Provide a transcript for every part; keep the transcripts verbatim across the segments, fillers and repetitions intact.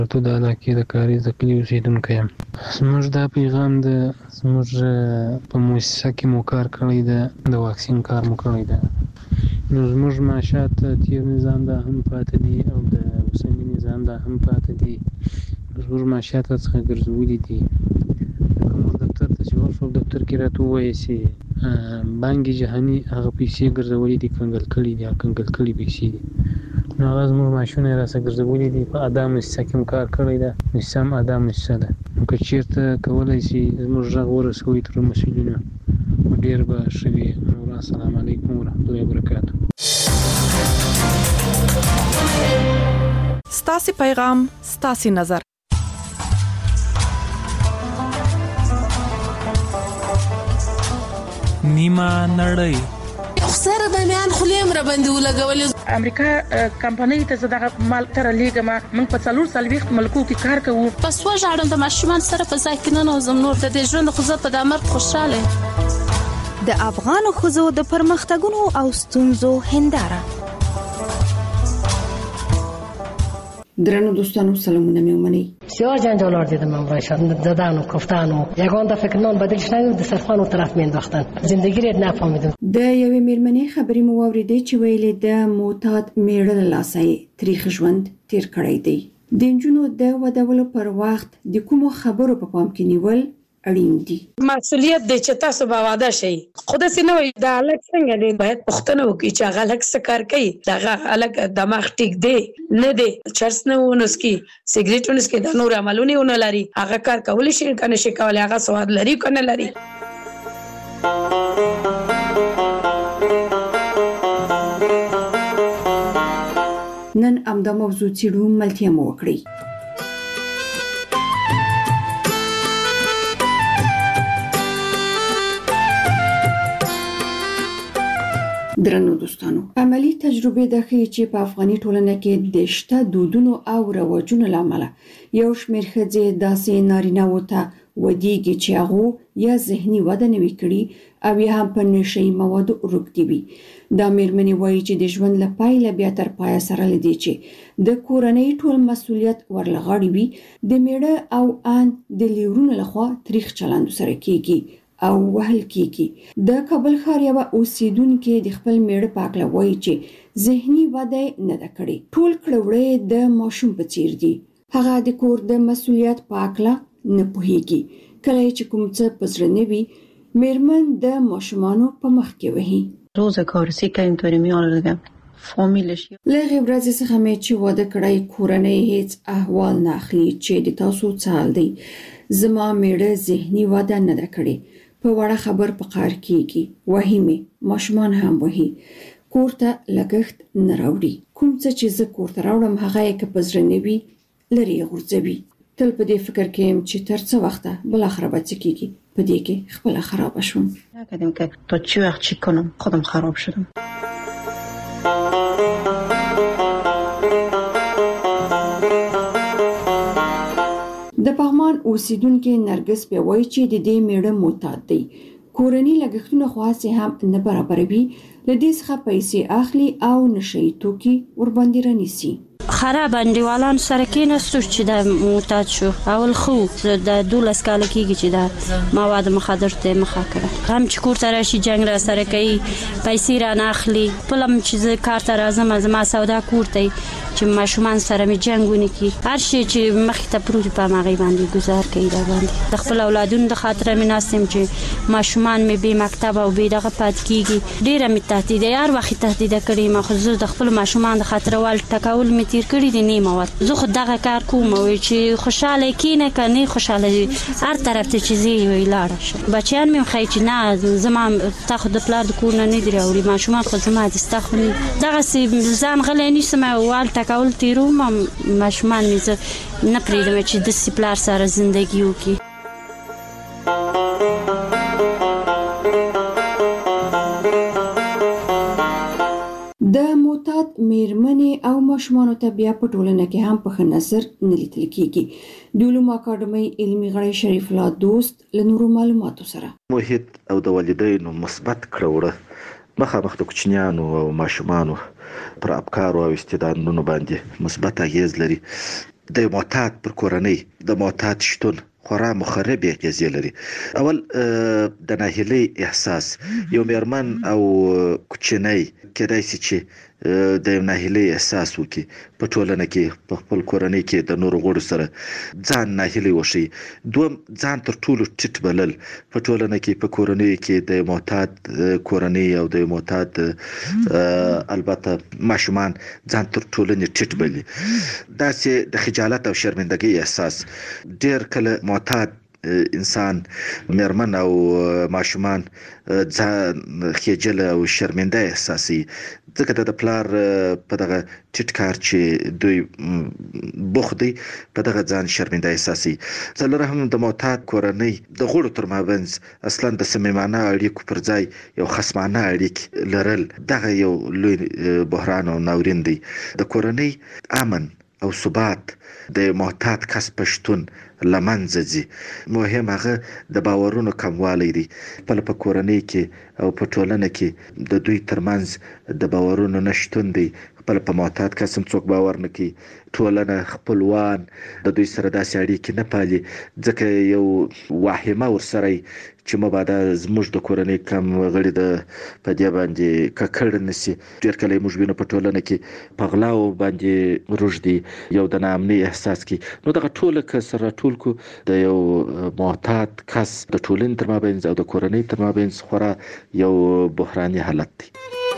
ته د علاقې د کاریز د کلي اوسېدونکی یم. زموږ دا پیغام د زموږ په مؤسسه کې مو کار کړی ده، د واکسین کار مو کړی ده. نو زموږ معاشات تیر نظام دا هم پاتې دي او د اوسني نظام دا هم پاتې دي. زموږ معاشات څخه ګرځولي دي. لکه موږ دفتر ته چې ورشو، دفتر کې راته ووایي چې بانک جهاني هغه پیسې ګرځولي دي، کنګل کړي دي، کنګل کړي پیسې دي. نو هغه زموږ معاشونه یې راسره ګرځولي دي. په ادا مؤسسه کې هم کار کړی ده، مؤسسه هم ادا مؤسسه ده. نو که چېرته کولی شي زموږ غږ ورسوي تر مسؤلینو، ډېر به ښه وي. نو السلام علیکم ورحمة الله وبرکاته. ستاسې پیغام، ستاسې نظر. نیمه نړۍ سره د میان خلیم را باندې ولګولې. امریکا کمپنۍ ته زداغه مال تر لیګه ما موږ په څلور سالويخت ملکو کې کار کوو. پس وژاړم د ماشومان سره په ځای کې نه نوزم نور د دې ژوند خو زه په دامر خوشاله. د افغان ښځو د پرمختګونو او ستونزو هنداره. درنو دوستانو سلامونه میومنی. بسیار جنجالار دیدم من باشد زدن و گفتن و یگان دفعه که نان بدلش نیود د سرخان و طرف مینداختن. زندگی رد نفهمیدم. د یوې میرمنې خبرې مو واورېدې چې ویلې د معتاد میړه له لاسه تاریخ ژوند تیر کړی دی. د نجونو د ودولو پر وخت د کومو خبرو په پام کې نیول اړین دي. مسؤلیت د چې تاسو به واده شي. خود سينه وي د الګ څنګه دی باید پښتنه وکړي چې هغه الګ څه کار کوي، دغه الګ دماغ ټیک دی نه دی، چرس نه ونسکي، سیګریټ ونسکي، د نور عملونه ونه لري، هغه کار کولی شي کنه شي کولای، هغه سواد لري کنه لري. نن امدا موضوع چیرو ملتیا مو وکړي. درنو دوستانو، عملی تجربه ده چې په افغاني ټولنه کې د شته دودونو او رواجونو لامل یو شمېر ښځې داسې نارینه وته ودیږي چې هغه یا ذهني وده نه وي کړي او یا هم په نشي موادو روږدي وي. دا میرمنې وایي چې د ژوند له پایله بیا تر پایه سره لدی چې د کورنۍ ټول مسؤلیت ورلغړی وي، د میړه او ان د لیورونو لخوا تاریخ چلند سره کیږي او وهل کیږي. د کابل ښار یو اوسیدونکو د خپل میړه پاکله وایي چې ذهني وده نه ده کړې، ټول کړوړې د ماشوم په څیر دي. هغه د کور د مسؤلیت پاکله نه پوهیږي. کله چې کوم څه پزړه نه وي، میرمن د ماشومانو په مخ کې وهي. روزگارسی که اینطوری میاره دیگه فامیلش لغه ورځې څخه مې چې واده کړی کورنۍ هیڅ احوال نه اخلي چې د تاسو څال دی. زما میړه ذهني وده نه ده کړې، په وړه خبر په قار کېږي، وهیمه ماشومان هم وهي، کور ته لګښت نه راوړي. کوم څه چې زه کور ته راوړم هغه یې که پزړه نه وي لري غورځوي. تل په دې فکر کې یم چې تر څه وخته بل اخره به څه کېږي، په دې کې خپل خراب شوم. نکردیم که تا چی وقت چی کنم خودم خراب شدم. د پغمان اوسیدونکو نرګس په وایي چې د دې میړه معتاد دی. کورنۍ لګښتونه خاصه هم نه برابروي، لدې څخه پیسې اخلي او نشي توکي ور باندې رانیسي. خراب انډیوالان سره کېناستو چې د معتاد شو. اول خو د دولس کال کېږي چې د مواد مخدر ته مخه کړه، هم چې کور ته راشي جنگ را سره کوي، پیسې را نه اخلي. پلم چې زه کار ته راځم زما سودا کور ته چې ماشومان سره مې جنگ ونه کی، هر شي چې مخې ته پروت په ماغي باندې گزار کوي. دا باندې د خپل اولادونو د خاطر مې ناستم چې ماشومان مې به مکتب او به دغه پات کیږي. ډیره مې تهدید هر وخت تهدید کړي، ما خو زه د خپل ماشومان د خاطر وال ټکول مې تیر کړی دي. نیمه وخت زه خو دغه کار کوم او چې خوشاله کینه کني خوشاله هر طرف ته چیزي ویلار شه. بچیان مې خای چې نه زما تاخو د پلار د کور نه نه دی راوړي، ماشومان خو زما د استخو دغه سي ځان غلې نشم وال ټکول تیرو ما ماشومان مې زه نه پریدم چې د سپلار سره زندگی وکي. د معتاد میرمنې او ماشومانو ته بیا په ټولنه کې هم په ښه نظر نه لیدل کېږي. د علومو اکاډمۍ علمي غړی شریف الله دوست له نورو معلوماتو سره محیط او د والدینو مثبت کړوړه مخامخ د کوچنیانو او ماشومانو پر افکارو او استعدادونو باندې مثبت اغیز لري. د معتاد پر کورنۍ د معتاد شتون خورا مخربې اغېزې لري. اول د ناهیلۍ احساس، یو مېرمن او کوچنی کېدای شي چې د ناهیلۍ احساس وکړي په ټولنه کې، په خپل کورنۍ کې د نورو غړو سره ځان ناهیلۍ وښیي. دوم، ځان تر ټولو ټیټ بلل په ټولنه کې، په کورنۍ کې د معتاد کورنۍ او د معتاد البته ماشومان ځان تر ټولنې ټیټ بلي. داسې د خجالت او شرمندګۍ احساس. ډېر کله معتاد انسان، مېرمن او ماشومان ځان خجل او شرمنده احساسي، ځکه د پلار په دغه ټیټ کار چې دوی بوخت دی په دغه ځان شرمنده احساسي. څلورم، د معتاد کورنۍ د غړو تر مابینځ اصلا د صمیمانه اړیکو پر ځای یو خصمانه اړیکې لرل، دغه یو لوی بحران او ناورین دی. د کورنۍ امن او ثبات د معتاد کس په شتون له منځه ځي. مهم هغه د باورونو کموالی دی. خپل په کورنۍ کې او په ټولنه کې د دوی ترمنځ د باورونو نشتون دی. خپل په معتاد کس هم څوک باور نه کوي. ټولنه، خپلوان د دوی سره داسې اړیکې نه پالي، ځکه یو واهمه ورسره چې مبادا زموږ د کورنۍ کم غړي د په دې باندې ککړ نشي. ډېر کله موږ وینو په ټولنه کې په غلاو باندې روږدي، یو د ناامنۍ احساس کوي. نو دغه ټوله که سره ټول کو د یو معتاد کس د ټولنې تر مابینځ او د کورنۍ تر مابینځ خورا یو بحراني حالت دی.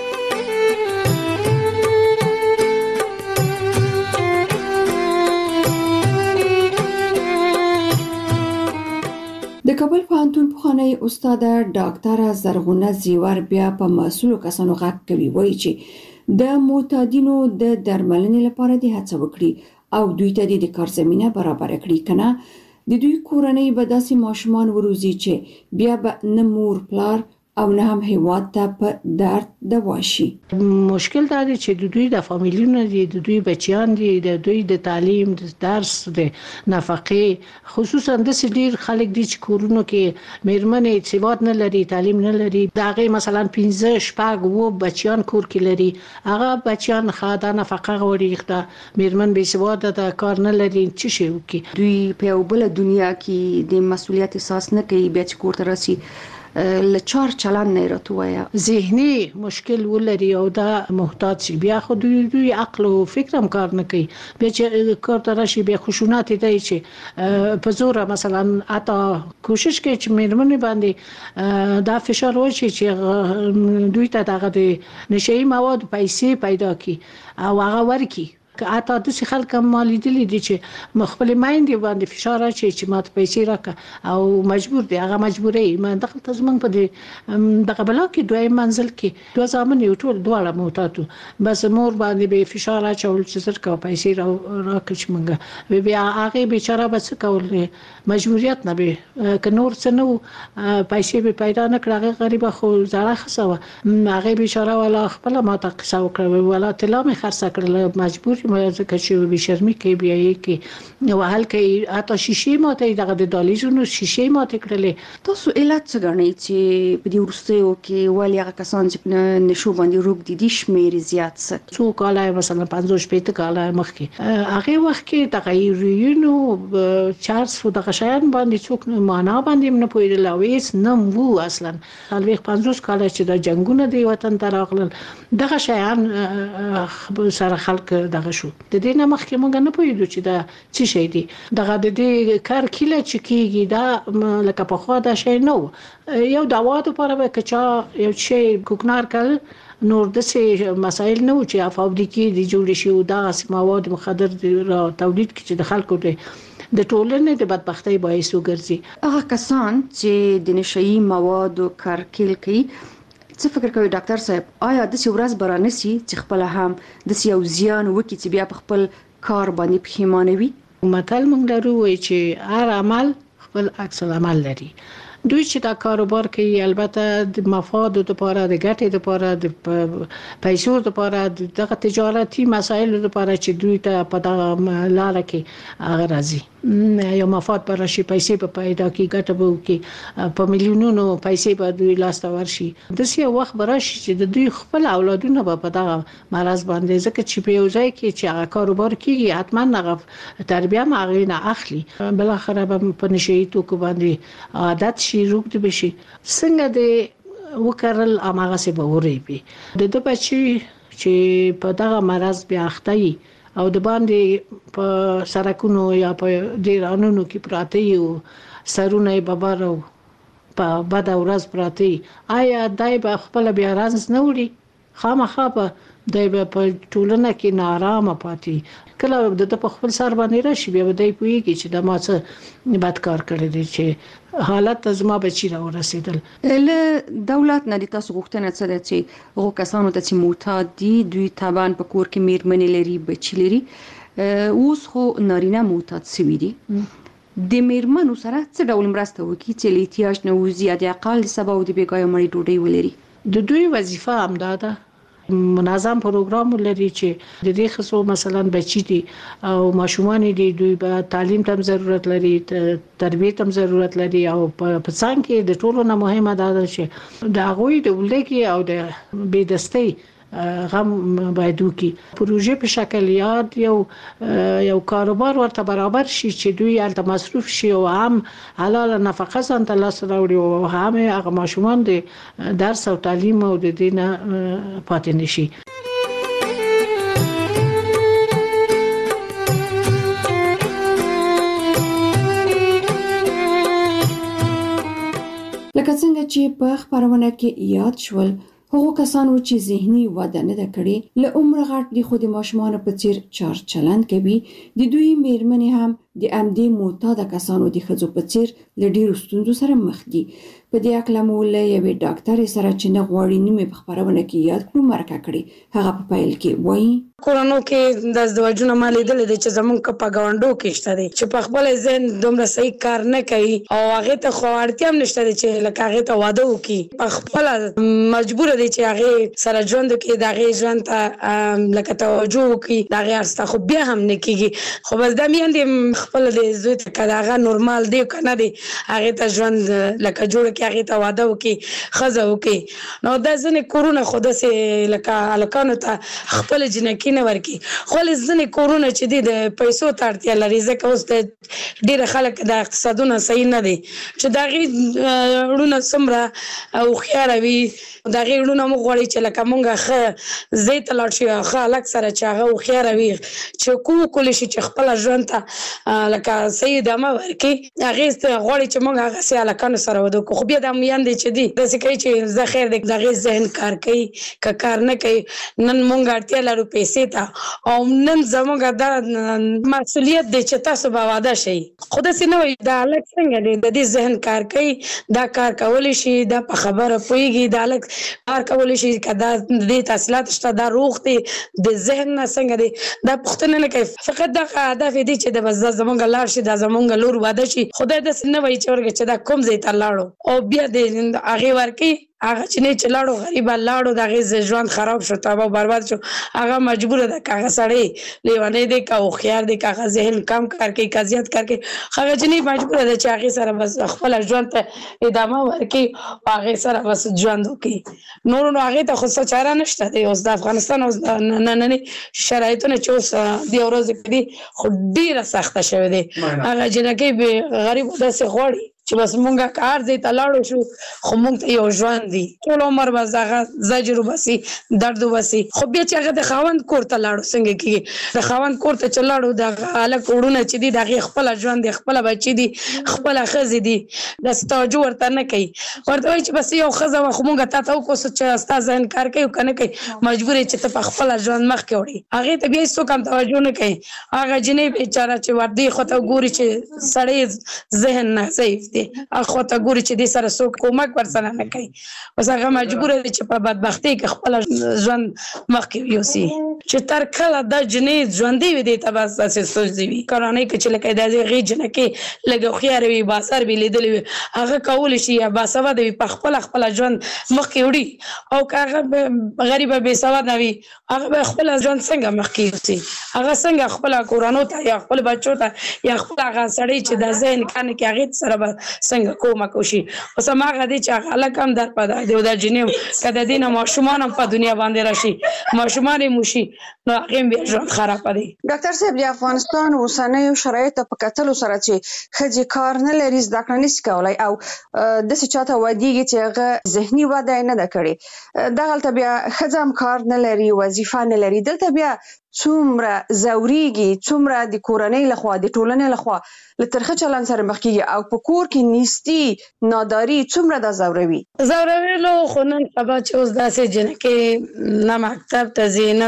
د کابل پوهنتون پخوانی استاد ډاکټره زرغونه زیور بیا په مسؤلو کسانو غږ کوي، وایي چې د معتادینو د درملنې لپاره د هڅه وکړي او دوی ته د کار زمینه برابر کړي، کنه د دوی کورنۍ به داسې ماشومان وروزي چې بیا به نه مور پلار او نه هم هیواد ته په درد دوا شي. مشکل دا دی چې د دوی د فامیلونو دي، د دوی بچیان دي، د دوی د تعلیم، د درس، د نفقې، خصوصا د ډیر خلک دي چې کورونو کې میرمنې سواد نه لري، تعلیم نه لري. دا غي مثلا پنځه شپږ وو بچیان کور کې لري، هغه بچیان خاطر نفقه غوړي، دا میرمن به سواد د کار نه لري، څه شي وکي. دوی په بل دنیا کې د مسؤلیت احساس نه کوي، بیا چې کور ته راسي لچار چلن نه راتویا، ذهني مشکل ولري او دا محتاج شي. بیا خو دوی دوی عقل او فکر هم کار نه کوي. بیا چې کار ته راشي بیا خشونت دی چې په زور مثلا اته کوشش کوي چې میرمنې باندې دا فشار وشي چې دوی ته دغه د نشئی مواد پیسې پیدا کی او هغه ورکی. که اته د څه خلک مالی دي چې مخبل مایندې باندې فشار اچي چې ماته پیسې راکړه او مجبور دي، هغه مجبورې ما دغه تزمن په دې دغه بلا کې دوی منزل کې دوه ځامن یو ټول دواړه موتاتو، بس مور باندې به فشار اچول چې زر کا پیسې را راکړي چې منګه بیا هغه بیچاره بس کول مجبوریت نه به ک نور څه نو پیسې به پیدا نه کړه، غریب خو زړه خسوه هغه بیچاره ولا خپل ماته قصه وکړه ولا تلا مې خرڅ کړل، مجبور مې ځکه چې به شرمې کې بیا یې کې نو حل کې اته شیشې ماته دغه د دالیزونو شیشې ماته کړلې. تاسو علت څه غنئ چې په دې ورستیو کې ولی هغه کسان چې نشو باندې روغ دي د شمیر زیات څه څو کاله مثلا پنځوس شپږ کاله مخکې هغه وخت کې تغیرونو چارج و دغه شیان باندې څوک معنا باندې نه پوهیدل او هیڅ نه وو اصلا. خلک پنځوس کاله چې د جنگونو دی وطن ته راغلل دغه شیان سره خلک دغه شو. د دې نه مخکې موږ نه پوهیدو چې دا څه شی دی. دغه د دې کار کله چې کیږي دا لکه په خوا دا شی نو یو دوا د لپاره به کچا یو شی کوکنار کړ نور د څه مسائل نه و چې فابریکې د جوړ شي او دا مواد مخدر را تولید کړي د خلکو د د ټولنې د بدبختۍ باعث وګرځي. هغه کسان چې د نشئی مواد کارکل کوي څه فکر کوي ډاکټر صاحب آیا د څه ورځ برانسي چې خپل هم د څه یو زیان وکړي چې بیا په خپل کار باندې پښیمانه وي؟ متل موږ لرو وایي چې هر عمل خپل عکس العمل لري. دوی چې دا کاروبار کوي البته د مفاد لپاره د ګټې لپاره د پیسو لپاره دغه تجارتي مسایل لپاره چې دوی ته په دغه لار کې راځي یو مفاد پر شي پیسې په پیدا کې ګټه به وکړي په میلیونونو پیسې به دوی لاس ته ورشي د سی وخت براشي چې د دوی خپل اولادونه به په دغه مرز باندې ځکه چې په یو ځای کې چې هغه کاروبار کیږي حتما هغه تربیه ماغینه اخلي بل اخر به په نشي توکو باندې عادت شي روغ دي بشي څنګه د وکړل اماغه سي به وريبي د د بچي چې په دغه مرز بیا اخته او د باندې په سرکونو یا په ډیرانونو کې پراته یو سرونه ببارو په بد ورځ پراته آیا دای په خپل بیا رانس نه وړي خامخا په دای په ټولنه کې نارامه پاتې کله د په خپل سر باندې راشي بیا دای پويږي چې د ماڅه بد کار کړی دی چې حالت زما بچی را ورسېدل له دولت نه د تاسو غوښتنه څه ده چې هغه کسانو ته چې معتاد دي دوی طبعا په کور کې میرمنې لري بچی لري اوس خو نارینه معتاد شوي دي د میرمنو سره څه ډول مرسته وکړي چې له احتیاج نه وزي د اقل سبا او د بیګای مړی ډوډۍ ولري د دوی وظیفه همدا ده منظم پروګرام لري چې د دې خصو مثلا بچی دي او ماشومان دي دوی به تعلیم ته ضرورت لري تربیه ته ضرورت لري او په څنګه کې د ټولو نه مهمه ده چې د هغوی د ولګي او د بيدستي غم باید وکي پروژه په شکل یاد یو یو کاروبار ورته برابر شي چې دوی الته مصروف شي او هم حلال نفقه ځان ته لاس راوړي او هم هغه ماشومان د درس او تعلیم او د دینه پاتې نشي لکه څنګه چې په خبرونه کې یاد شول هغه کسانو چې ذهني وده نه ده کړې له عمر غټ دي خو د ماشومان په څیر چار چلند کوي د دوی میرمنې هم د امدي معتاد کسانو د خزو په څیر ل ډیرو ستونزو سره مخ دي په دې اکلم ولې یو ډاکټر سره چې نه غواړي نیمه په خبرونه کې یاد کړو مرکه کړي هغه په پایل کې وایي کورونو کې د زوجونو مالې دل دي چې زمونږ په غونډو کې شته دي چې په خپل ذهن دومره صحیح کار نه کوي او هغه ته خو اړتیا هم نشته چې لکه هغه ته واده وکړي په خپل مجبور دي چې هغه سره ژوند کې د هغه ژوند ته لکه توجه وکړي دا غیر ست خو بیا هم نه کیږي خو بس د میاندې خپل د زوی ته کداغه نورمال دی کنه دی هغه ته ژوند لکه جوړ کې هغه ته واده وکړي خزه وکړي نو د ځنې کورونه خو د سه لکه الکانو ته خپل جنکی نه ورکی خو لزنې کورونه چې دي د پیسو تړتیا لري ځکه اوس د ډیر خلک د اقتصادونه صحیح نه دي چې دا غي ورونه سمره او خيار وي دا غي ورونه مو غوړي چې لکه مونږه خ زیت لاړ شي خ الک سره چې هغه خيار وي چې کو کول شي چې خپل ژوند ته لکه سید ما ورکی هغه غوړي چې مونږه هغه سي الکانو سره ودو خو بیا د میان دي چې دي د سکه چې زه خیر د غي ذهن کار کوي ک کار نه کوي نن مونږه اړتیا لرو پیسې او نن زموږه د مسؤلیت د چې تاسو به واده شي خود سي نو د الک څنګه د دې ذهن کار کوي دا کار کول شي دا په خبره پويږي د الک کار کول شي کدا د تحصیلات شته دا روغ دي د ذهن نه څنګه دي دا پښتنه نه کوي فقط د هدف دي چې د بس زموږه لار شي د زموږه لور واده شي خدای د سن وای چې ورګه چې دا کوم ځای ته لاړو او بیا د هغه ورکی هغه چې نه چلاړو غریب لاړو دغه ژوند خراب شو تباہ برباد شو هغه مجبور ده کاغه سړی لیوانه دي کا او خيار دي کاغه ذهن کم کر کې کزیات کر کې هغه چې نه مجبور ده چې هغه سره بس خپل ژوند ته ادامه ورکړي هغه سره بس ژوند وکړي نور نو هغه ته خو څه چاره نشته دی اوس د افغانستان اوس نه نه شرایطونه چې اوس دی ورځ کې دي خو ډیره سخته شوه دي هغه جنکه به غریب داسې غوړي چې بس مونږه کار دې تلاړو شو خو مونږ ته یو ژوند دی ټول عمر بزغه زجر وبسي درد وبسي خو بیا چې هغه د خاوند کور ته لاړو څنګه کیږي د خاوند کور ته چلاړو د الک وړونه چې دی د خپل ژوند دی خپل بچی دی خپل خزي دی د ستاجو ورته نه کوي ورته وای چې بس یو خزه خو مونږه تا ته کو چې استاد ځین کار کوي کنه کوي مجبور چې ته په خپل ژوند مخ کې وړي هغه ته بیا څه کم توجه نه کوي هغه جنې بیچاره چې وردی خو ته ګوري چې سړی ذهن نه ضعیف دی اخو ته ګوري چې د سره څوک کومک ورسره نه کوي اوس هغه مجبور دي چې په بدبختۍ کې خپل ژوند مخکې یوسي چې تر کله د جنې ژوندې وي دي ته بس تاسو سوچ دی کورانه کې چې لکه د غي جن کې لګو خيار وي باسر به لیدلې هغه کول شي یا باسواد وي په خپل خپل ژوند مخکې وړي او هغه غریب به سواد وي هغه خپل ژوند څنګه مخکې یوسي هغه څنګه خپل کورانو ته یا خپل بچو ته یا خپل هغه سړی چې د ذهن کانه کې هغه سره څنګه کومک وشي اوس هغه دي چې هغه لکم در پد دی د جنې کده دینه ماشومان په دنیا باندې راشي ماشومان موشي نو هغه به ژوند خراب دي ډاکټر صاحب د افغانستان اوسنۍ شرایط په کتلو سره چې خځې کار نه لري زده کړه نشي کولای او د څه چاته ودیږي چې هغه ذهني وده نه ده کړې دغلته بیا خځه هم کار نه لري وظیفه نه لري دلته بیا څومره زوريږي څومره د کورنۍ لخوا د ټولنې لخوا لترخه چلن سره مخ کیږي او په کور کې نیستی ناداری څومره د زوروي زوروي له خنن سبا چې اوس داسې جن کې نه مکتب ته زینه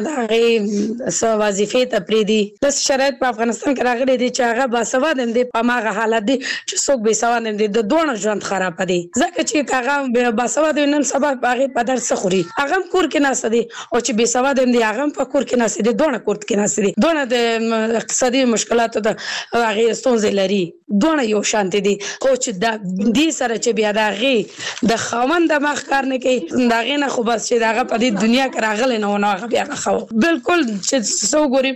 دغه سو وظیفه ته پریدي د شرایط په افغانستان کې راغلي دي چې هغه باسواد هم دي په ماغه حالت دي چې څوک به سواد هم دي د دوه ژوند خراب دي ځکه چې هغه باسواد نن سبا هغه په درس خوري هغه کور کې ناس دي او چې به سواد هم دي هغه په کور کې ناس دي دوه کور کې ناس دي دوه د اقتصادي مشکلاتو د هغه ستونزې لري دوه یو شانت دي خو چې د دې سره چې بیا دغه د خوند د مخ کار نه کوي دغه نه خو بس چې دغه په دې دنیا کې راغلی نه ونه هغه بیا خو بالکل چې سو ګوري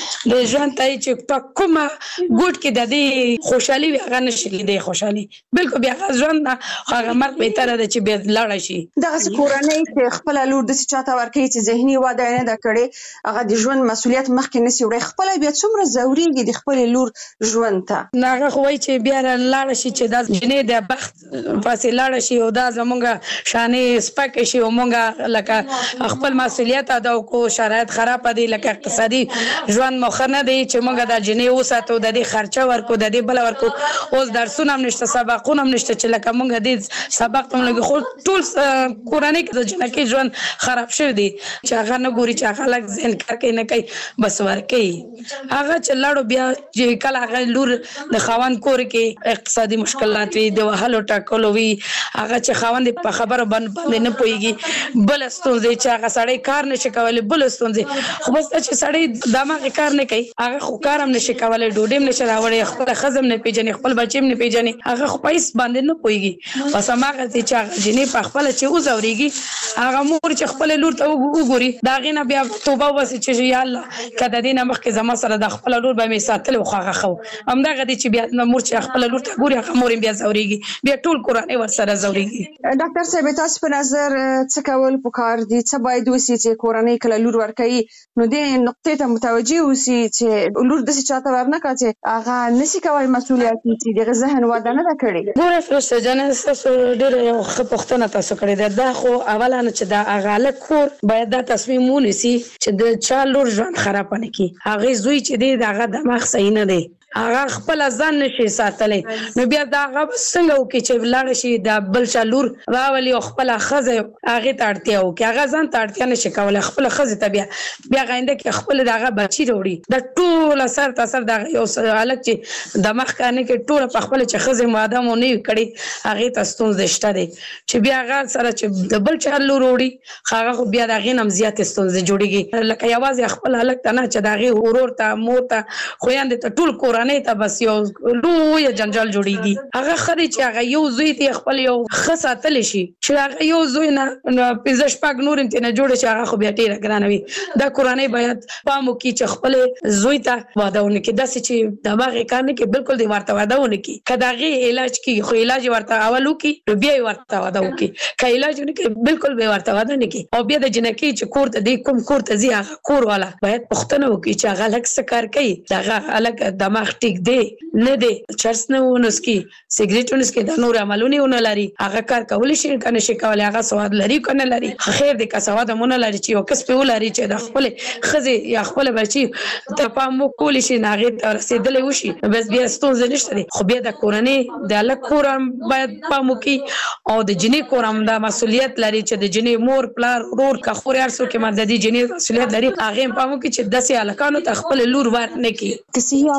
د ژوند ته چې په کومه ګوټ کې د دې خوشحالي هغه نشي لیدې خوشحالي بالکل بیا ژوند هغه مرګ به تر د چې بیا لاړ شي دغه کورنۍ چې خپل لور د چاته ورکړي چې ذهني واده نه د کړي هغه د ژوند مسؤلیت مخکې نسی وړي خپل بیا څومره زوريږي د خپل لور ژوند ته هغه خو وای چې بیا لاړ شي چې د جنې د بخت فاصله لاړ شي او دا زمونږه شانې سپک شي او مونږه لکه خپل مسؤلیت ادا کو شرایط خراب دي لکه اقتصادي ژوند مخنه دي چې مونږه د جنې وساتو د دې خرچه ورکو د دې بل ورکو اوس درسونه هم نشته سبقونه هم نشته چې لکه مونږه دې سبق هم لګي خو ټول کورنۍ کې د جنکې ژوند خراب شوی دي چې هغه نه ګوري چې هغه لګ ځین کار کوي نه کوي بس ورکي هغه چې لاړو بیا چې کله هغه لور د خاوند کور کې اقتصادي مشکلات وي د وهلو ټاکلو وي هغه چې خاوند په خبره باندې نه پويږي بل ستونزې چې هغه سړی کار نشي کولای بل ستونزې خو بس چې سړی دماغ کار نه کوي هغه خو کار هم نشي کولای ډوډۍ نشي راوړي خپل خزم نه پیژني خپل بچیم نه پیژني هغه خو پیس باندې نه پويږي بس هغه چې جنې په خپل چې وزوريږي هغه مور چې خپل لور ته وګوري دا غینه بیا توبه وسه چې یا الله کده دینه مخکې زما سره د خپل لور به می ساتل خو هغه خو همدغه دي چې بیا مور چې خپل لور ته ګوري هغه مور بیا زوريږي بیا ټول کورنۍ ورسره زوريږي ډاکټر صاحب تاسو په نظر څه کول پکار دي څه باید وسی چې کورنۍ کله لور ورکړي نو دې نقطې ته متوجي وسی چې لور د څه چاته ورنکړي چې هغه نسی کوي مسؤلیت چې دغه ذهن وده نه کړي ګوره فرسته جنې تاسو ډېر یو خپختنه تاسو کړی ده دا خو اولا چې دا هغه کور باید دا تصمیم ونیسي چې د چا لور ژوند خراب نه کړي هغه زوی چې دی دغه دماغ صحیح نه دی هغه خپل ځان نشي ساتلې نو بیا دا هغه څنګه وکي چې لاړ شي د بل چالور راولي خپل خزه هغه تړتیا وکي هغه ځان تړتیا نشي کولای خپل خزه ته بیا بیا غینده کې خپل دغه بچی وروړي د ټول سر تاسو دغه یو الګ چې دماغ کانه کې ټول په خپل چې خزه ماده مو نه کړي هغه تاسو زشته دي چې بیا هغه سره چې د بل چالور وروړي هغه بیا دغه نم زیات ستونزې جوړيږي لکه یوازې خپل الګ ته نه چې دغه ورور ته مور ته خويند ته ټول کور نه ته بس یو لوی جنجال جوړیږي هغه خري چې هغه یو زوی ته خپل یو خصاتل شي چې هغه یو زوی نه پزش پاک نور ته نه جوړ شي هغه خو بیا ډیره ګرانوي دا قرآنی باید پامو کې چې خپل زوی ته وادهونه کې داسې چې دماغ کار نه کې بالکل دی ورته وادهونه کې کداغه علاج کې خو علاج ورته اولو کې بیا ورته واده وکي کله علاج نه کې بالکل به ورته واده نه کې او بیا د جنکی چې کور ته دی کوم کور ته زی هغه کور والا باید پښتنه وکي چې هغه لک سکار کوي دغه الګ دماغ ټیک دی نه دی چرس نه ونسکي سیګریټ ونسکي د نور عملونه ونه لري هغه کار کول شي کنه شي کولای هغه سواد لري کنه لري خیر دې کا سواد مونږ لري چې یو کس په ولري چې د خپل خزي یا خپل بچي ته پام کول شي ناغه رسیدلې وشي بس بیا ستونزه نشته دي خو بیا د کورنۍ د الګ کورم باید پام وکي او د جنې کورم د مسولیت لري چې د جنې مور پلار ورور کا خوري ارسو کې مددي جنې مسولیت لري هغه پام وکي چې داسې الکانو ته خپل لور ور نه کی کسي او سره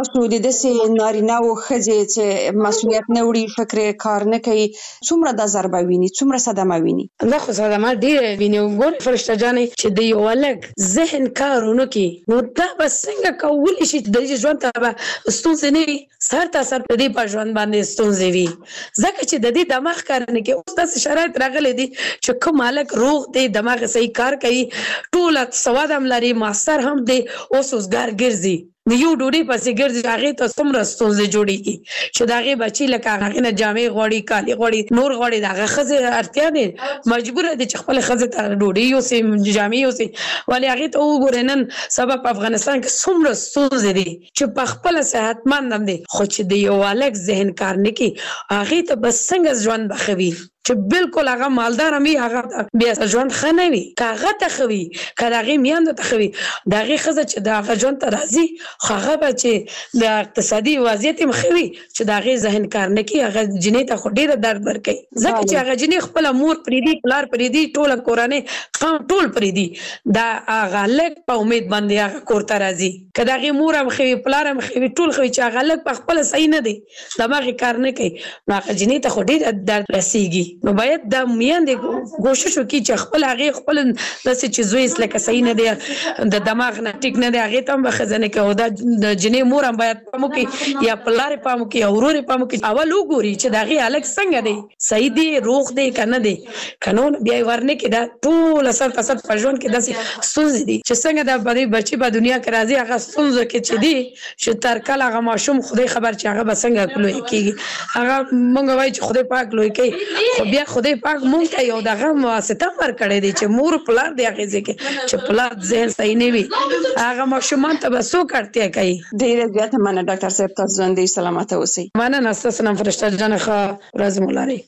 تاسو د داسې نارینه او ښځې چې مسؤلیت نه وړي فکر کار نه کوي څومره د ضربه ویني څومره صدمه ویني؟ دا خو صدمه ډېره ویني. وګورئ فرشته جانې چې د یو هلک ذهن کار ونه کړي نو دا به څنګه کولی شي چې د دې ژوند ته به ستونزې نه وي سر ته سر په دې په ژوند باندې ستونزې وي ځکه چې د دې دماغ کار نه کوي. اوس داسې شرایط راغلی دي چې کوم هلک روغ دی دماغ صحیح کار کوي ټوله سواد هم لري ماستر هم دی اوس اوسګار ګرځي د یو ډوډۍ پسې ګرځي هغې ته څومره ستونزې جوړېږي چې د هغې بچي لکه هغې نه جامې غواړي کالي غواړي نور غواړي د هغه ښځې اړتیا دی مجبوره دی چې خپلې ښځې ته ډوډۍ یوسي جامې یوسي ولې هغې ته وګورئ نن سبا په افغانستان کې څومره ستونزې دي چې په خپله صحتمند هم دی خو چې د یو هلک ذهن کار نه کوي هغې ته به څنګه ژوند به ښه وي چې بالکل هغه مالدار هم وي هغه بیا ژوند ښه نه وي که هغه ته ښه وي که د هغې میندو ته ښه وي د هغې ښځه چې د هغه ژوند ته راځي خو هغه به چې د اقتصادي وضعیت هم ښه وي چې د هغې ذهن کار نه کوي هغه جنۍ ته خو ډېره درد ورکوي ځکه چې هغه جنۍ خپله مور پرېږدي پلار پرېږدي ټوله کورنۍ قوم ټول پرېږدي د هغه هلک په امید باندې هغه کور ته راځي که د هغې مور هم ښه وي پلار هم ښه وي ټول ښه وي چې هغه هلک په خپله صحیح نه دی دماغ یې کار نه کوي نو هغه جنۍ ته خو ډېره درد رسېږي نو باید د میندې کوشش وکړي چې خپل هغې خپل داسې چې زوی یې لکه صحیح نه دی د دماغ نه ټیک نه دی هغې ته هم به ښځه نه کوي او دا د جنۍ مور هم باید پام وکړي یا پلار یې پام وکړي یا ورور یې پام وکړي اول وګوري چې د هغې هلک څنګه دی صحیح دی روغ دی که نه دی که نو بیا یې ورنه کړي دا ټوله سر په سر په ژوند کې داسې ستونزې دي چې څنګه د دې بچي په دنیا کې راځي هغه ستونزو کې چې دي چې تر کله هغه ماشوم خدای خبر چې هغه به څنګه لوی کېږي هغه مونږ وایو چې خدای پاک لوی کوي خو بیا خدای پاک مونږ ته یو دغه واسطه ورکړی دی چې مور پلار دی هغې ځای کې چې پلار ذهن صحیح نه وي هغه ماشومان ته به څوک اړتیا کوي. ډېره زیاته مننه ډاکټر صاحب تاسو ژوندۍ سلامته اوسئ. مننه ستاسو نام فرشته جانه ښه ورځ مو لرئ.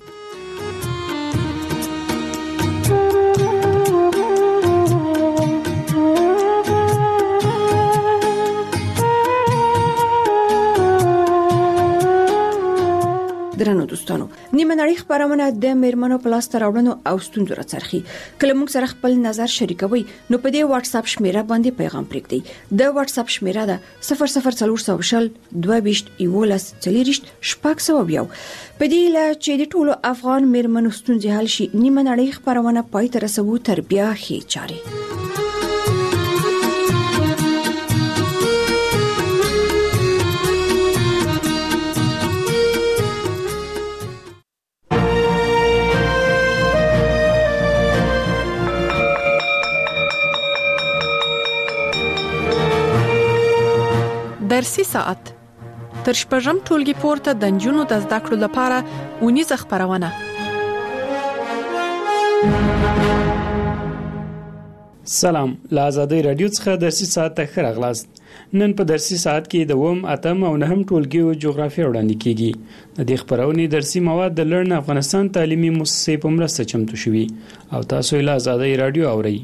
درنو دوستانو نیمه نړۍ خبرونه د میرمنو په لاس راوړنو او ستونزو راڅرخي کله موږ سره خپل نظر شریکوي نو په دې واتس اپ شمیره باندې پیغام پرېږدئ د واتس اپ شمیره ده صفر صفر څلور شل دوه ویشت یولس څلوېښت شپږ سوه یو په دې له چې د ټولو افغان میرمنو ستونزې حل شي نیمه نړۍ خبرونه پای ته رسوو تر بیا ښې چارې. درسي ساعت تر شپږم ټولګي پورته د نجونو د زده کړو لپاره اونیزه خبرونه. سلام، له آزادۍ رادیو څخه درسي ساعت ته ښه راغلاست. نن په درسي ساعت کې د اووم، اتم او نهم ټولګیو جغرافیه وړاندې کیږي. د دې خبرونې درسي مواد د لرن افغانستان تعلیمي مؤسسې په مرسته چمتو شوي او تاسو یې له آزادۍ رادیو اورئ.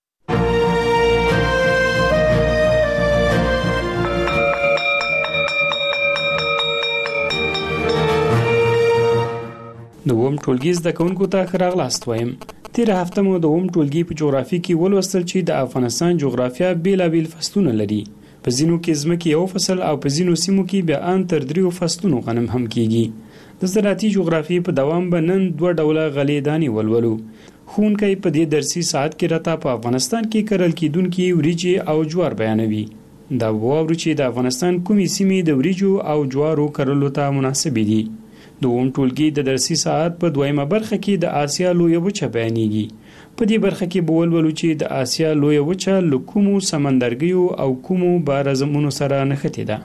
د اووم ټولګي زده کوونکو ته ښه راغلاست وایم. تېره هفته مو د اووم ټولګي په جغرافیه کې ولوستل چې د افغانستان جغرافیه بیلابیل فصلونه لري. په ځینو کې ځمکې یو فصل او په ځینو سیمو کې بیا ان تر دریو فصلونو غنم هم کیږي. د زراعتي جغرافیې په دوام به نن دوه ډوله غلې دانې ولولو. ښوونکی په دې درسي ساعت کې راته په افغانستان کې کرل کیدونکي وریجې او جوار بیانوي. دا واورو چې د افغانستان کومې سیمې د وریجو او جوارو کرلو ته مناسبې دي. د اووم ټولګي د درسي ساعت په دویمه برخه کې د آسیا لویه وچه بیانېږي. په دې برخه کې به ولولو چې د آسیا لویه وچه له کومو سمندرګیو او کومو بارزمونو سره نښتې ده.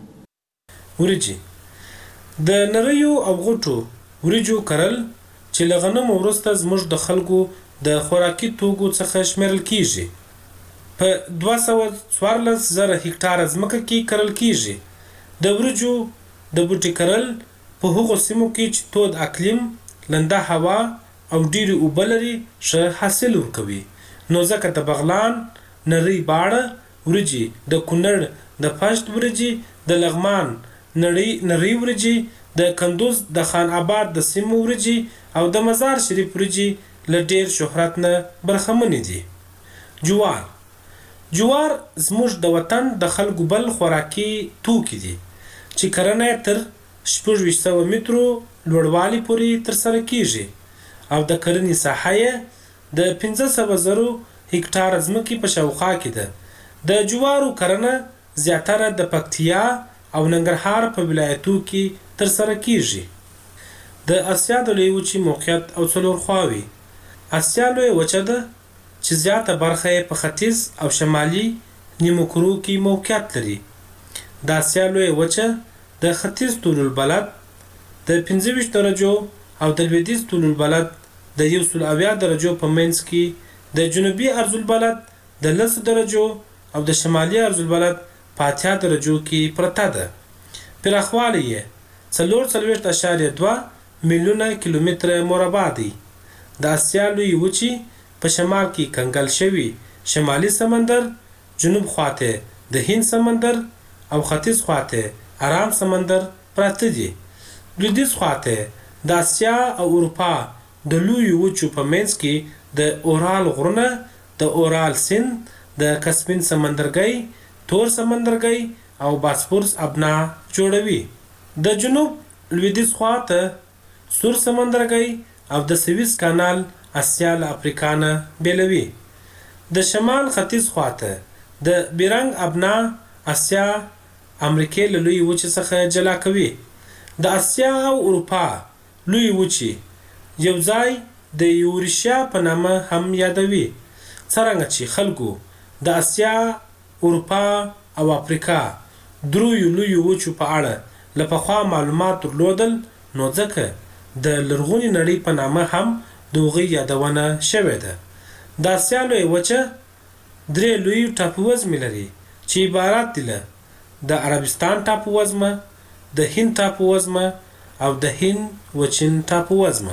وریجې د نریو او غوټو وریجو کرل چې له غنمو وروسته زموږ د خلکو د خوراکي توکو څخه شمیرل کیږي. په دوه سوه څوارلس زره هکټاره ځمکه کې کرل کیږي. د وریجو د بوټي کرل په هغو سیمو کې چې تود اقلیم، لنده هوا او ډېرې اوبه لري ښه حاصل ورکوي. نو ځکه د بغلان، نرۍ باړه وریجې، د کونړ د پشت وریجې، د لغمان نرۍ وریجې، د کندوز د خان آباد د سیمو وریجې او د مزار شریف وریجې له ډېر شهرت نه برخمنې دي. جوار جوار زموږ د وطن د خلکو بل خوراکي توکي دي. چې کرنه تر شپږ ویشت سوه مترو لوړوالي پورې ترسره کیږي او د کرنې ساحه یې د پنځه سوه زرو هکټاره ځمکې په شاوخوا کې ده. د جوارو کرنه زیاتره د پکتیا او ننګرهار په ولایتو کې ترسره کیږي. د اسیا د لویې وچې موقعیت او څلور خواوې. اسیا لویه وچه ده چې زیاته برخه یې په ختیځ او شمالي نیمو کرو کې موقعیت لري. د اسیا لویه وچه د ختیځ طول البلد د پنځه ویشت درجو او د لویدیځ طول البلد د یو سل اویا درجو په منځ کې، د جنوبي عرض البلد د لسو درجو او د شمالي عرض البلد په اتیا درجو کې پرته ده. پراخوالی یې څلور څلوېښت اعشاریه دوه میلیونه کیلومتره مربع دی. د اسیا لویې وچې په شمال کې کنګل شوي شمالي سمندر، جنوب خواته د هند سمندر او ختیځ خواته ارام سمندر پراته دي. لویدیځ خواته د اسیا او اروپا د لویو وچو په منځ کې د اورال غرونه، د اورال سیند، د کسپین سمندرګي، تور سمندرګي او باسفورس ابنا جوړوي. د جنوب لویدیځ خواته سور سمندرګي او د سویس کانال اسیا له افریقا نه بیلوي. د شمال ختیځ خواته د بیرنګ ابنا اسیا امریکې له لویې وچې څخه جلا کوي. د اسیا او اروپا لویې وچې یو ځای د یوریشیا په نامه هم یادوي. څرنګه چې خلکو د اسیا، اروپا او افریقا دریو لویو وچو په اړه له پخوا معلومات درلودل، نو ځکه د لرغونې نړۍ په نامه هم د هغوی یادونه شوې ده. د اسیا لویه وچه درې لوی ټاپووزمې لري چې عبارت دي له د عربستان ټاپووزمه، د هند ټاپووزمه او د هند وچین ټاپووزمه.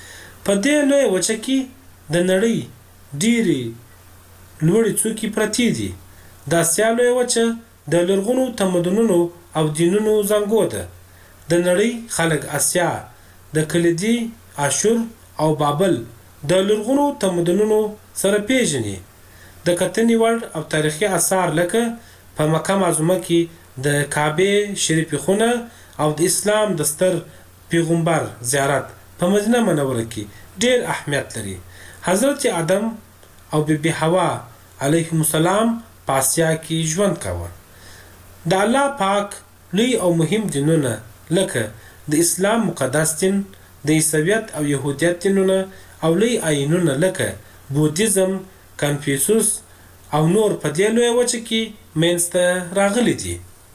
په دې لویه وچه کې د نړۍ ډېرې لوړې څوکې پرتې دي. د اسیا لویه وچه د لرغونو تمدنونو او دینونو زانګو ده. د نړۍ خلک اسیا د کلیدي، اشور او بابل د لرغونو تمدنونو سره پیژني. د کتنې وړ او تاریخي آثار لکه په مکه معظمه کې د کعبې شریفې خونه او د اسلام د ستر پیغمبر زیارت په مدینه منوره کې ډېر اهمیت لري. حضرت آدم او بیبي حوا علیهم السلام په اسیا کې ژوند کاوه. د الله پاک لوی او مهم دینونه لکه د اسلام مقدس دین، د عیسویت او یهودیت دینونه او لوی آیینونه لکه بودیزم، کنفیوسوس او نور په دې لویه وچه کې منځته راغلي دي.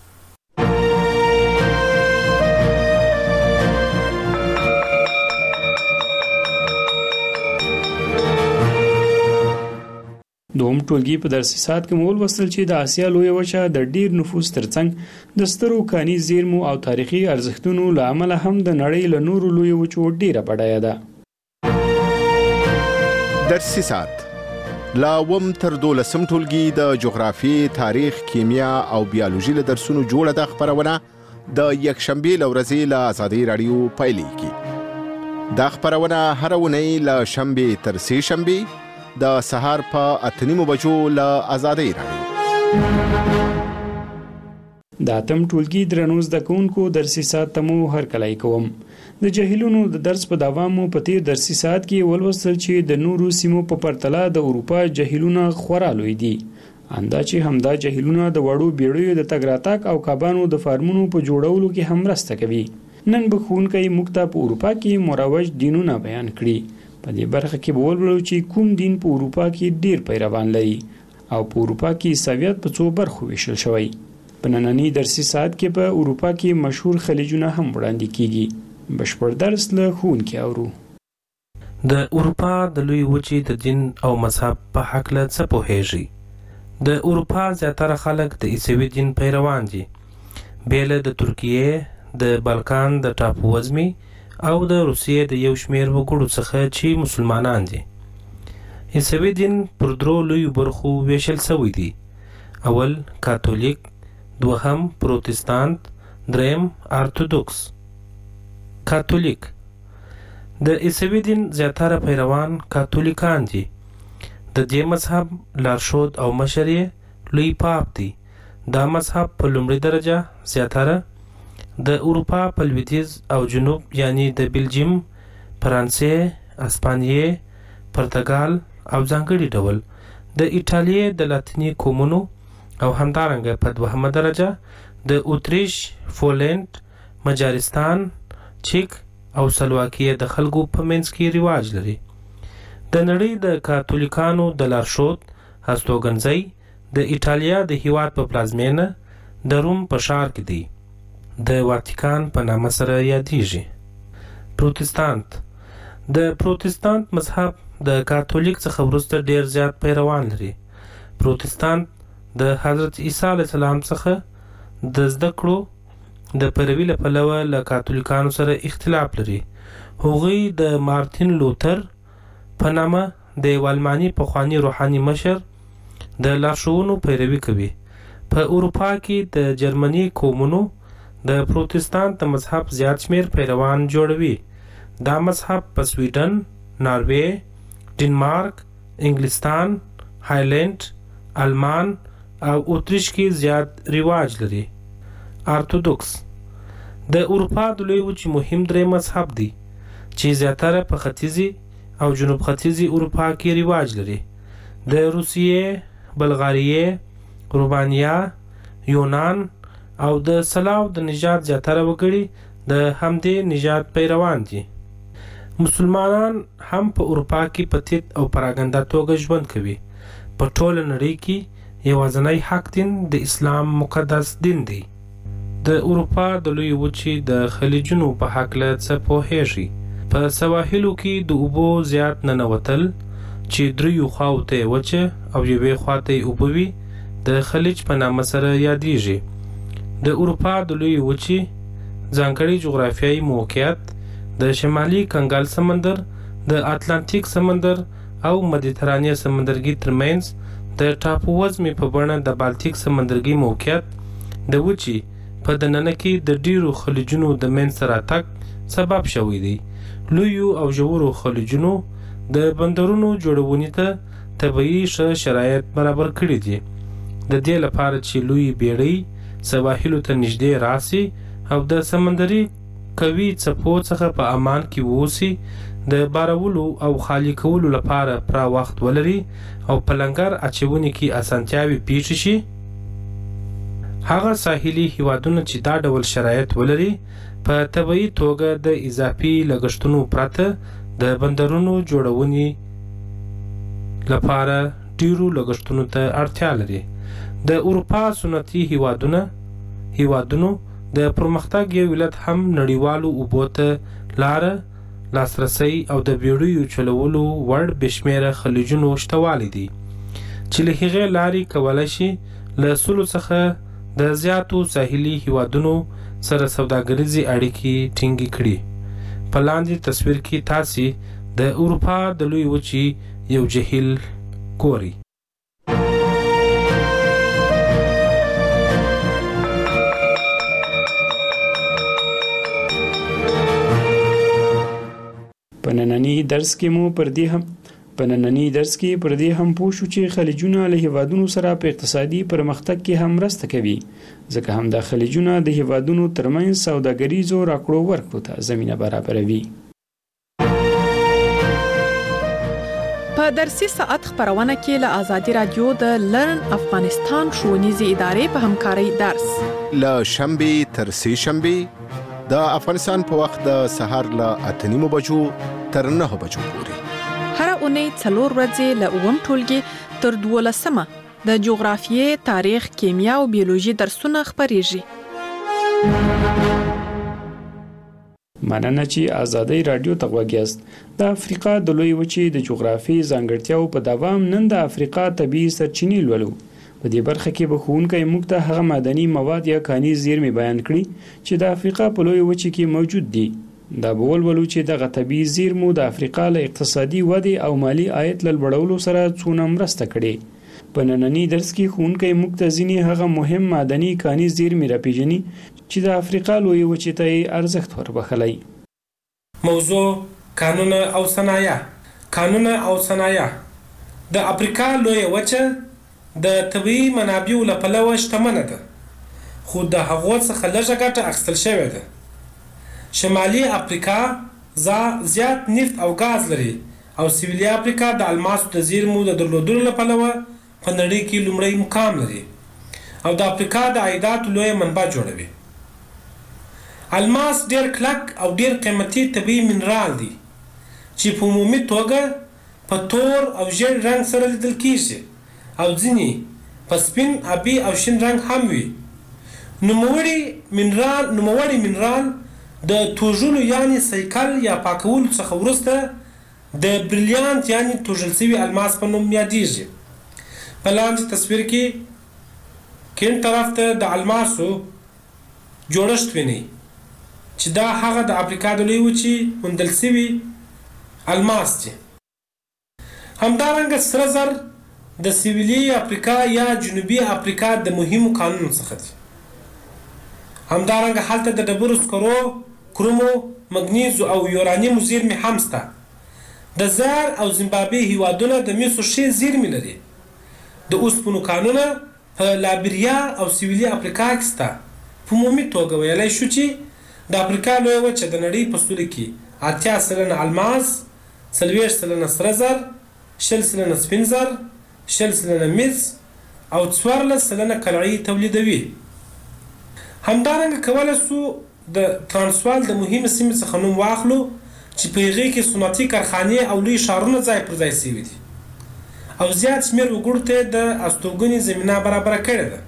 دوم ټولګي په درسي ساعت کې مول وصل چې د اسیا لویه وچه د ډیر نفوس ترڅنګ د سترو کاني زیرمو او تاریخي ارزښتونو له امله هم د نړۍ له نورو لویو وچو ډیره بډایه ده. درسي ساعت لا وم تر دولسم ټولګي د جغرافي، تاریخ، کیمیا او بیولوژي له درسونو جوړه د خبرونه د یکشنبه له ورځې له آزادۍ رادیو پیلېږي. دا خبرونه هر اونۍ له شنبه تر سه شنبه د سهار په اته نیمو بجو له آزادۍ رادیو. د اتم ټولګي درنو زده کوونکو درسي ساعت ته مو هرکلی کوم. د جهیلونو د درس په دوامو په تیر درسي ساعت کې ولوستل چې د نورو سیمو په پرتله د اروپا جهیلونه خورا لوی دي. اندا چې همدا جهیلونه د وړو بیړیو د تګ راتګ او کبانو د فارمونو په جوړولو کې هم مرسته کوي. نن به ښوونکی موږ ته په اروپا کې مروج دینونه بیان کړي. په دې برخه کې به ولولو چې کوم دین په اروپا کې ډیر پیروان لري او په اروپا کې عیسویت په څو برخو ویشل شوی. په نننۍ درسي ساعت کې په اروپا کې مشهور خلیجونه هم وړاندې کیږي. بشپړ درس له ښوونکي اورو. د اروپا د لوی وچې د دین او مذهب په هکله څه پوهیږي؟ د اروپا زیاتره خلک د عیسوي دین پیروان دي، بیله د ترکیې، د بالکان د ټاپووزمې او د روسیې د یو شمېر وګړو څخه چې مسلمانان دي. عیسوي دین پر درو لویو برخو ویشل شوی دی. اول کاتولیک، دوهم پروتستانت، دریم ارتودوکس. کاتولیک د عیسوي دین زیاتره پیروان کاتولیکان دي. د دې مذهب لارښود او مشر یې لوی پاپ دی. دا مذهب په لومړي درجه زیاتره د اروپا په لویدیځ او جنوب یعنی د بلجیم، فرانسې، اسپانیې، پرتګال او ځانګړي ډول د ایټالیې د لاتینی قومونو او همدارنګه په دوهمه درجه د اتریش، پولند، مجارستان، چیک او سلواکیه د خلکو په منځ کې رواج لري. د نړۍ د کاتولیکانو د لارښود هستوګنځي د ایټالیا د هیواد په پلازمینه د روم په ښار کې دی. د واتیکان په نامه سره یادېږي. پروتستانت د پروتستانت مذهب د کاتولیک څخه وروسته ډیر زیات پیروان لري. پروتستانت د حضرت عیسی علیه السلام څخه د زده کړو د پیروي له پلوه له کاتولیکانو سره اختلاف لري. هغوی د مارتین لوتر په نامه د یو الماني پخواني روحاني مشر د لارښوونو پیروي کوي. په اروپا کې د جرمني قومونو د پروتستانت د مذهب زیات شمیر پیروان جوړوي. دا مذهب په سویډن، ناروې، ډنمارک، انګلستان، هایلند، آلمان او اتریش کې زیات رواج لري. ارتودوکس د اروپا د لوی وچې مهم درې مذهب دی چې زیاتره په ختیځي او جنوب ختیځي اروپا کې رواج لري. د روسیې، بلغاریې، رومانیا، یونان او د سلاو د نژاد زیاتره وګړي د همدې نژاد پیروان دي. مسلمانان هم په اروپا کې په تیت او پراګنده توګه ژوند کوي. په ټوله نړۍ کې یوازینی حق دین د اسلام مقدس دین دی. د اروپا د لوی وچې د خلیجونو په هکله څه پوهیږي؟ په سواحلو کې د اوبو زیات ننوتل چې دریو خواو ته وچه او یوې خوا ته اوبه وي د خلیج په نامه سره یادېږي. د اروپا د لوی وچې ځانګړی جغرافیایي موقعیت د شمالي کنګل سمندر، د اتلانتیک سمندر او مدیترانې سمندرګي ترمنځ د ټاپو وزمې په بڼه د بالتیک سمندرګي موقعیت د وچې په دننه کې د ډیرو خلیجونو د منځته راتګ سبب شوی دی. لویو او ژورو خلیجونو د بندرونو جوړونې ته طبیعي ښه شرایط برابر کړي دي. د دې لپاره چې لوی بیړۍ سواحلو ته نږدې راسي او د سمندري قوي څپو څخه په امان کې ووسي، د بارولو او خالي کولو لپاره پوره وخت ولري او په لنګر اچونې کې اسانتیاوې پیښې شي. هغه ساحلي هیوادونه چې دا ډول شرایط ولري په طبیعي توګه د اضافي لګښتونو پرته د بندرونو جوړونې لپاره ډیرو لګښتونو ته اړتیا لري. د اروپا سنتي هیوادونه هیوادونو د پرمختګ یو علت هم نړیوالو اوبو ته لاره، لاسرسی او د بیړیو چلولو وړ بشمیره خلیجونو شتوالی دي چې له هغې لارې کولی شي له سلو څخه د زیاتو ساحلي هیوادونو سره سوداګریزې اړیکې ټینګې کړي. په لاندې تصویر کې تاسې د اروپا د لوی وچې یو جهیل ګورئ. په نننی درس کې مو پر دې هم په نننی درس کې پر دې هم پوه شو چې خلیجونه له هیوادونو سره په اقتصادي پرمختګ کې هم مرسته کوي، ځکه هم د خلیجونه د هیوادونو ترمنځ سوداګریزو راکړو ورکړو ته زمینه برابروي. په درسي ساعت خبرونه کې له آزادي رادیو د لرن افغانستان ښوونیزې ادارې په همکارۍ درس له شنبې تر سې شنبې د افغانستان په وخت د سهار له اته نیمو بجو تر نهه بجو پورې. هر اونۍ څلور ورځې له اووم ټولګي تر دولسمه د جغرافیې، تاریخ، کیمیا او بیولوژي درسونه خپریږي. مننه چې آزادۍ رادیو ته غوږ یاست. د افریقا د لوی وچې د جغرافیې ځانګړتیاو په دوام نن د افریقا طبیعي سرچینې لولو. په دې برخه کې به ښوونکی موږ ته هغه معدني مواد یا کاني زیرمې بیان کړي چې د افریقا په لوی وچې کې موجود دي. دا به ولولو چې دغه طبیعي زیرمو د افریقا له اقتصادي ودې او مالی عاید له لوړولو سره څونه مرسته کړې. په نننی درس کې ښوونکی موږ ته ځینې هغه مهم معدني کاني زیرمې راپېژني چې د افریقا لوی وچې ته یې ارزښت وربخلی. موضوع کانونه او صنایع. کانونه او صنایع د افریقا لوی وچه د طبیعي منابعو له پلوه شتمنه ده. خو د هغو څخه لږه ګټه اخیستل شوې ده. شمالي افریقا زیات نفت او ګاز لري او سویلي افریقا د الماسو د زیرمو د درلودلو له پلوه په نړۍ کې لومړی مقام لري او د افریقا د عایداتو لویه منبع جوړوي. الماس ډیر کلک او ډیر قیمتي طبیعي منرال دی چې په عمومي توګه په تور او ژیړ رنګ سره لیدل کیږي او ځینې په سپین، ابي او شین رنګ هم وي. نوموړی منرال نوموړی منرال د توژلو یعنی سیکل یا پاکولو څخه وروسته د بریلیانت یعنی توژل شوي الماس په نوم یادیږي. په لاندې تصویر کې کیڼ طرف ته د الماسو جوړښت وینئ چې دا هغه د افریقا د لویې وچې موندل شوي الماس دي. همدارنګه سره زر د سویلي افریقا یا جنوبي افریقا د مهمو کانونو څخه دي. همدارنګه هلته د ډبرو سکرو، کرومو، مګنیزو او یورانیمو زیرمې هم شته. د زار او زیمبابوې هیوادونه د مسو ښې زیرمې لري. د اوسپنو کانونه په لایبریا او سویلي افریقا کې شته. په عمومي توګه ویلی شو چې د افریقا لویه وچه د نړۍ په سوله کې اتیا سلنه الماس، څلوېښت سلنه سره زر، شل سلنه سپین زر، شل سلنه مس او څوارلس سلنه قلعې تولیدوي. همدارنګه کولی شو د ترانسوال د مهمې سیمې څخه نوم واخلو چې په هغې کې صنعتي کارخانې او لوی ښارونه ځای پر ځای شوي دي او زیات شمېر وګړو ته د استوګنې زمینه برابره کړې ده.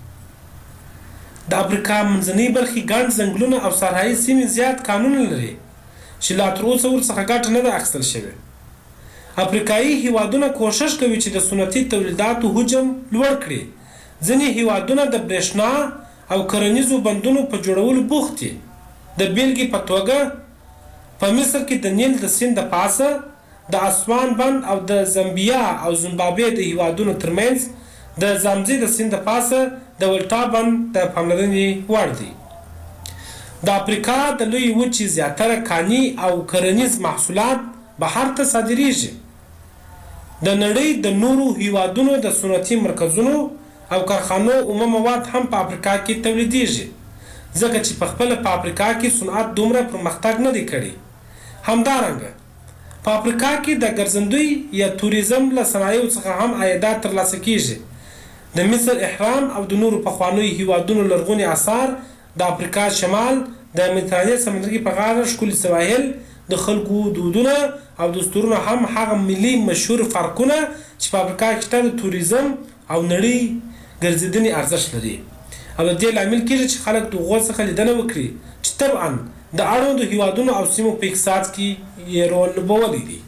د افریقا منځنۍ برخې ګڼ ځنګلونه او صحرایي سیمې زیات کانونه لري چې لا تر اوسه ورڅخه ګټه نه ده اخیستل شوې. افریقایي هیوادونه کوشش کوي چې د صنعتي تولیداتو حجم لوړ کړي. ځینې هیوادونه د برېښنا او کرنیزو بندونو په جوړولو بوخت دي. د بیلګې په توګه په مصر کې د نیل د سیند د پاسه د اسوان بند او د زامبیا او زیمبابوې د هیوادونو ترمنځ د زامزي د سیند د پاسه د ولټا بند د پاملرنې وړ دی. د افریقا د لویې وچې زیاتره کاني او کرنیز محصولات بهر ته صادریږي. د نړۍ د نورو هیوادونو د صنعتي مرکزونو او کارخانو اومه مواد هم په افریقا کې تولیدیږي ځکه چې په خپله په افریقا کې صنعت دومره پرمختګ نه دی کړی. همدارنګه په افریقا کې د ګرځندوی یا توریزم له صنایعو څخه هم عایدات ترلاسه کیږي. د مصر احرام او د نورو پخوانیو هیوادونو لرغوني آثار، د افریقا شمال، د مدیترانې سمندرګي په غاړه ښکلي سواحل، د خلکو دودونه او دستورونه هم هغه ملي مشهور فرقونه چې په افریقا کې شته د توریزم او نړۍ ګرځېدنې ارزښت لري او د دې لامل کېږي چې خلک د هغو څخه لیدنه وکړي چې طبعا د اړوندو هیوادونو او سیمو په اقتصاد کې یې رول لوبولی دی.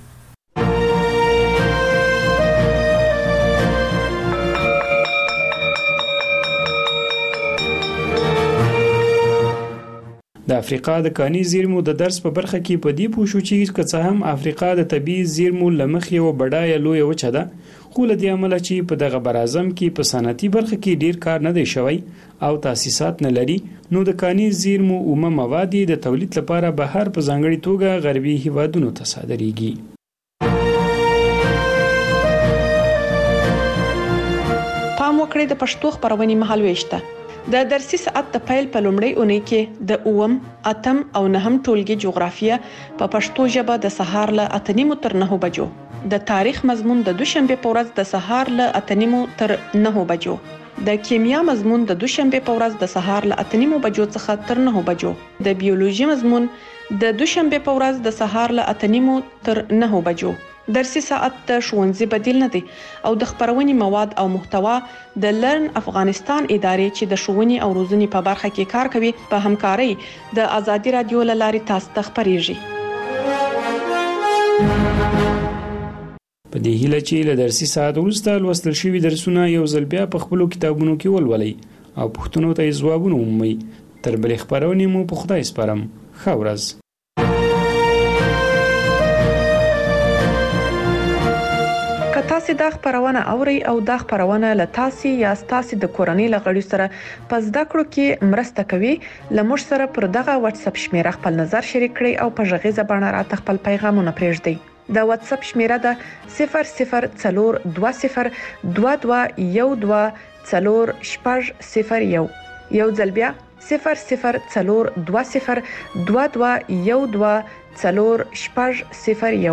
د افریقا د کاني زیرمو د درس په برخه کې په دې پوه شو چې که څه هم افریقا د طبیعي زیرمو له مخې یوه بډایه لویه وچه ده، خو له دې امله چې په دغه براعظم کې په صنعتي برخه کې ډیر کار نه دی شوی او تاسیسات نه لري، نو د کاني زیرمو اومه مواد د تولید لپاره بهر په ځانګړې توګه غربي هیوادونو ته صادریږي. پام وکړئ د پښتو خبرونې مهالويش ته. د درسي ساعت د پیل په لومړۍ اونۍ کې د اوم، اتم او نهم ټولګي جغرافیه په پښتو ژبه د سهار له اته نیمو تر نهو بجو، د تاریخ مضمون د دوشنبه په ورځ د سهار له اته نیمو تر نهو بجو، د کیمیا مضمون د دوشنبه په ورځ د سهار له اته نیمو بجو څخه تر نهو بجو، د بیولوژي مضمون د دوشنبه په ورځ د سهار له اته نیمو تر نهو بجو. درسي ساعت د ښوونځي بدیل نه دی او د خبرونې مواد او محتوا د لرن افغانستان ادارې چې د ښوونې او روزنې په برخه کې کار کوي په همکارۍ د ازادي رادیو له لارې تاسو ته خبرېږي. په دې هیله چې له درسي ساعت وروسته لوستل شوي درسونه یو ځل بیا په خپلو کتابونو کې ولولئ او پوښتنو ته یې ځوابونه ومومئ. تر بلې خپرونې مو په خدای سپارم. ښه ورځ. که تاسو دا خبرونه اورئ او دا خبرونه له تاسو یا تاسو د کورنۍ لغړي سره په زده کړو کې مرسته کوي، لمر سره پر دغه واتس اپ شمیره خپل نظر شریک کړئ او په ژغیزه باندې راته خپل پیغامونه پرېږدئ. د واتس اپ شمیره ده صفر صفر څلور دوه صفر دوه دوه یو دوه څلور شپږ صفر یو. یو ځل بیا صفر صفر څلور دوه صفر دوه دوه یو دوه څلور شپږ صفر یو.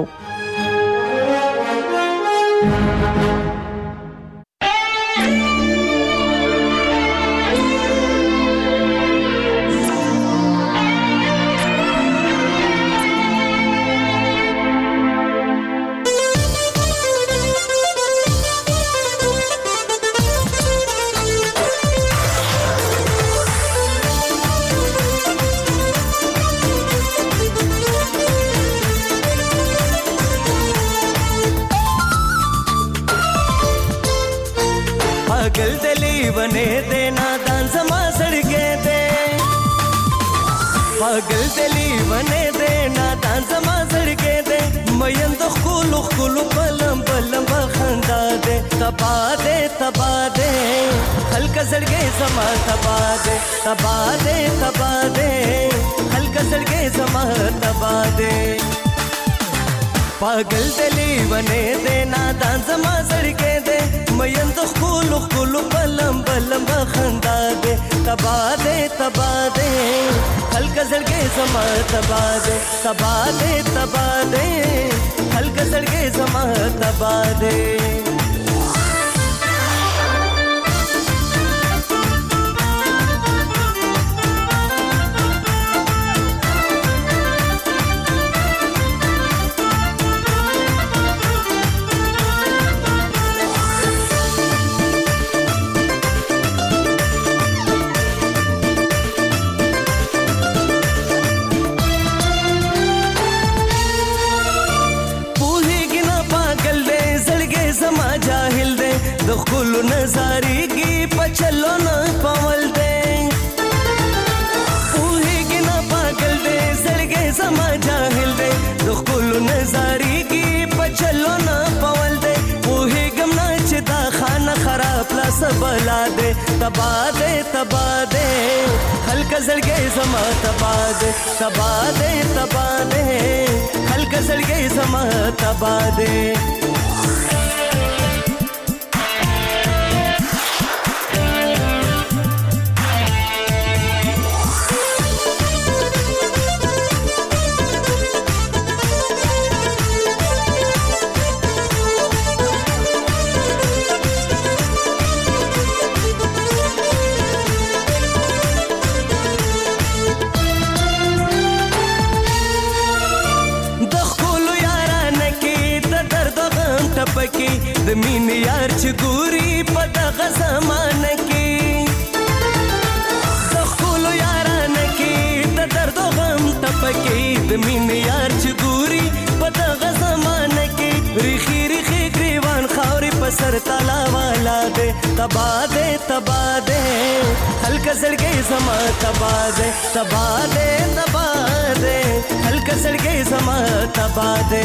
बने दे नादान समा सड़के दे पागल दिली बने दे नादान समा सड़के दे मयन तो खुलु खुलु पलम पलम बखंदा दे तबा दे तबा दे हल्का सड़के समा तबा दे तबा दे तबा दे हल्का सड़के समा तबा दे पागल दिली बने दे नादान समा सड़के दे मयन तो खुलु खुलु पलम पलम बखंदा दे तबा दे तबा दे हल्का सड़के समा तबा दे तबा दे तबा दे हल्का सड़के समा तबा दे. खुलु नजारी की पचलो न पवल दे पूही की न पागल दे सड़गे समा जाहिल दे तो खुलु नजारी की पचलो न पवल दे पूही गमना चिता खाना खराब ला सबला दे तबा दे तबा दे हल्का सड़गे समा तबा दे तबा दे तबा दे हल्का सड़गे समा तबा दे. टपकी द मीन यार चगूरी पदغ زمان की दखलो यारान की द दर्द غم टपकी द मीन यार चगूरी पदغ زمان की रिखी रिखी ग्रीवान खावरी पसर ताला वाला दे तबा दे तबा दे हल्का सड़के समा तबा दे तबा दे तबा दे हल्का सड़के समा तबा दे.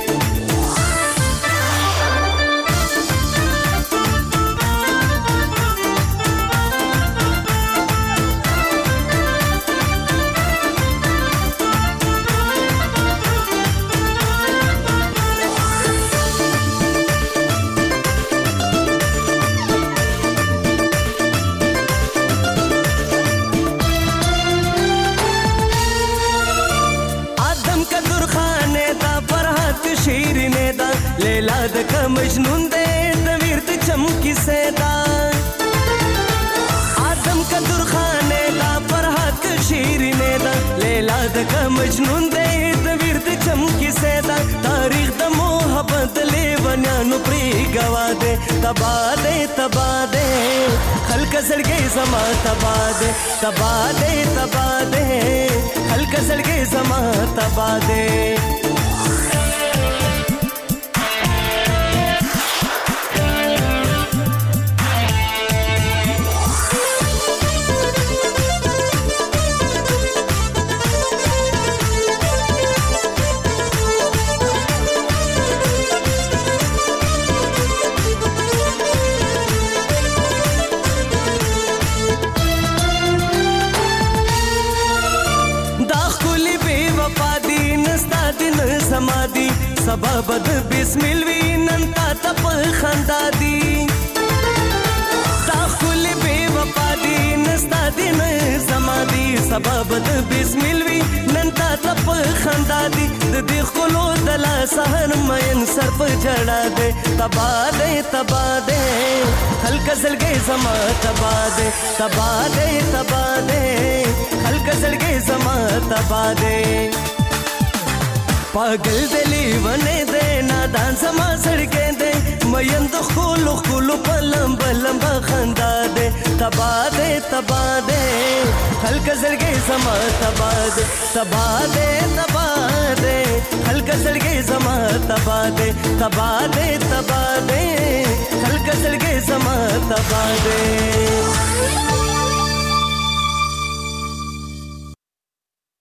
लेला द मजनून दे तवीरत चमकी सेदा आदम का दुरखाने दा फरहाद का शीरने दा लेला द मजनून दे तवीरत चमकी सेदा तारीख द मोहब्बत ले बन्यानु प्री गवा दे तबा दे तबा दे हल्का सड़के समा तबा दे तबा दे तबा दे हल्का सड़के समा तबा दे. समाधि सबब द बिस्मिल वी नंता तप खंदा दी ताखुल बेवफा दी नस्ता दी سبب د بسمل وی نن تا تپ خندا دی د دې خلو د لا سحر مین سر په جړا دے تبا دے تبا دے خلق زلګي زما تبا دے تبا دے تبا دے خلق زلګي زما تبا دے पागल दिली वने दे नादान समा सड़के दे मयंद खोलो खोलो पलम बलम खंदा दे तबा दे तबा दे हल्का सड़के समा तबा दे तबा दे तबा दे हल्का सड़के समा तबा दे तबा दे तबा दे हल्का सड़के समा तबा दे